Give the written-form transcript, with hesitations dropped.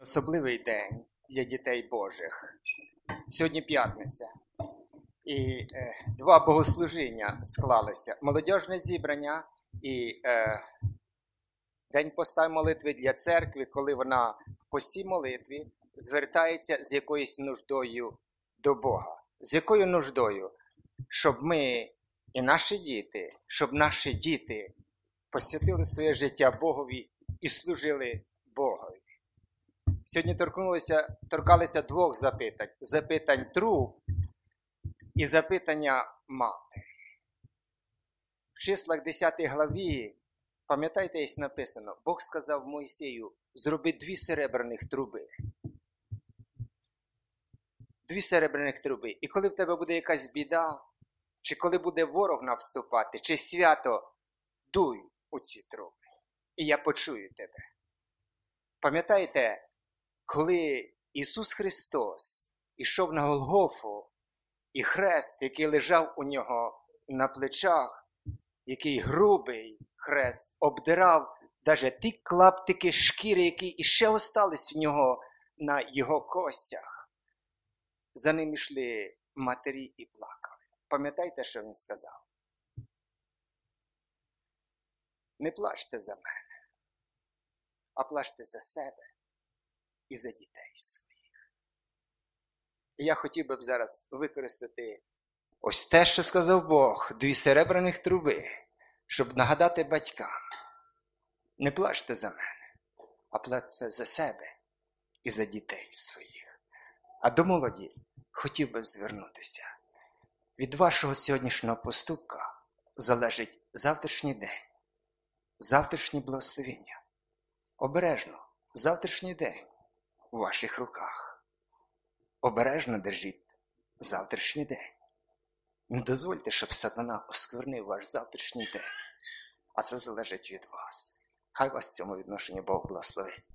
Особливий день для дітей Божих. Сьогодні п'ятниця. І два богослужіння склалися. Молодіжне зібрання і День поста й молитви для церкви, коли вона в постій молитві звертається з якоюсь нуждою до Бога. З якою нуждою? Щоб ми і щоб наші діти посвятили своє життя Богові і служили Богові. Сьогодні торкалися двох запитань. Запитань труп і запитання матері. В числах 10 главі, пам'ятаєте, є написано, Бог сказав Мойсею, зроби 2 серебряних труби. 2 серебряних труби. І коли в тебе буде якась біда, чи коли буде ворог навступати, чи свято, дуй у ці труби. І я почую тебе. Пам'ятаєте, коли Ісус Христос ішов на Голгофу, і хрест, який лежав у нього на плечах, який грубий хрест, обдирав навіть ті клаптики шкіри, які іще остались в нього на його костях. За ним йшли матері і плакали. Пам'ятаєте, що він сказав? Не плачте за мене, а плачте за себе і за дітей своїх. І я хотів би зараз використати ось те, що сказав Бог, 2 серебряних труби, щоб нагадати батькам. Не плачте за мене, а плачте за себе і за дітей своїх. А до молоді хотів би звернутися. Від вашого сьогоднішнього поступка залежить завтрашній день, завтрашнє благословення. Обережно, завтрашній день у ваших руках. Обережно держіть завтрашній день. Не дозвольте, щоб сатана осквернив ваш завтрашній день. А це залежить від вас. Хай вас в цьому відношенні Бог благословить.